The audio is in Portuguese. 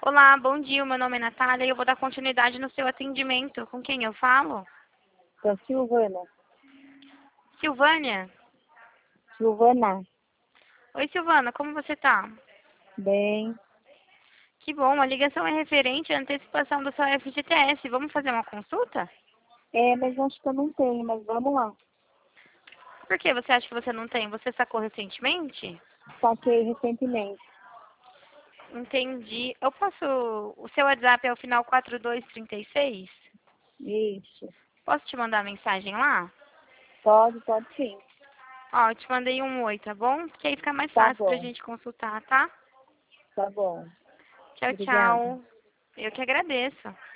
Olá, bom dia. Meu nome é Natália e eu vou dar continuidade no seu atendimento. Com quem eu falo? Com a Silvana. Silvânia? Silvana, Oi, Silvana, como você tá? bem. Que bom, a ligação é referente à antecipação do seu FGTS. Vamos fazer uma consulta? Mas acho que eu não tenho, mas vamos lá. Por que você acha que você não tem? Você sacou recentemente? Saquei recentemente. Entendi. Eu posso... O seu WhatsApp é o final 4236? Isso. Posso te mandar mensagem lá? Pode sim. Ó, eu te mandei um oi, tá bom? Porque aí fica mais Tá fácil pra bom, gente consultar, tá? tá bom. Tchau, Obrigada. tchau. Eu que agradeço.